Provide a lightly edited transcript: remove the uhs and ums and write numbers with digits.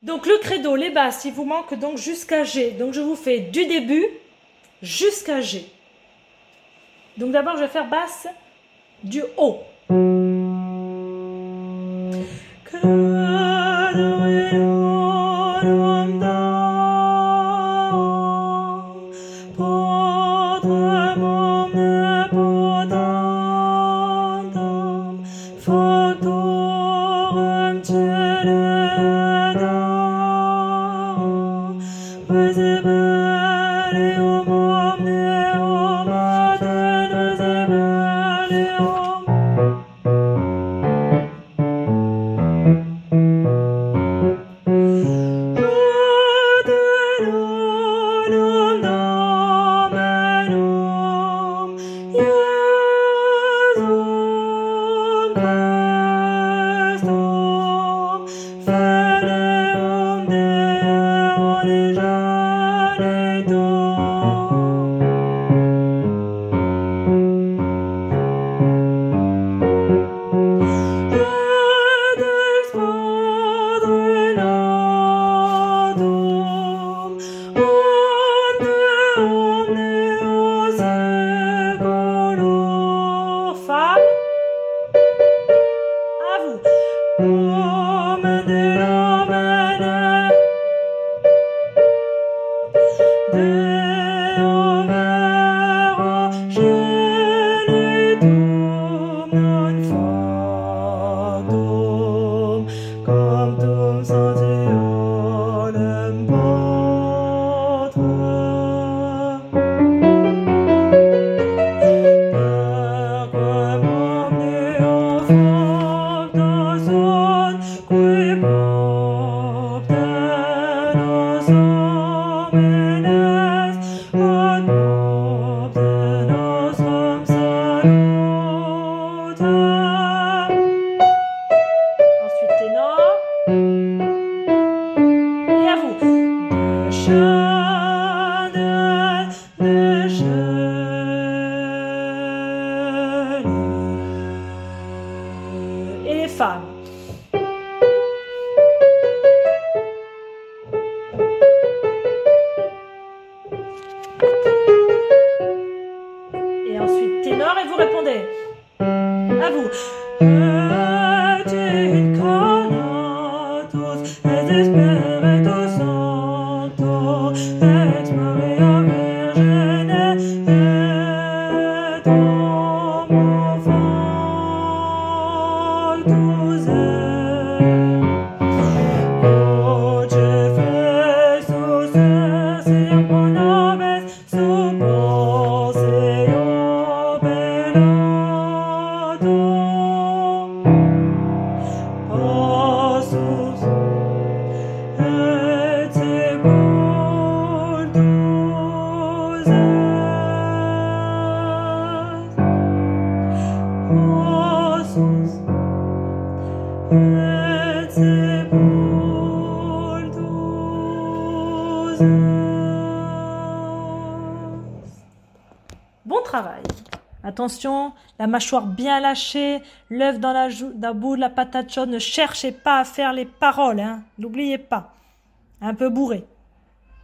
Donc le credo, les basses, il vous manque donc jusqu'à G. Donc je vous fais du début jusqu'à G. Donc d'abord je vais faire basse du haut. Et ensuite ténor et vous répondez. À vous. Bon travail. Attention, la mâchoire bien lâchée, l'œuf dans la boule, la patate chaude. Ne cherchez pas à faire les paroles, hein. N'oubliez pas. Un peu bourré.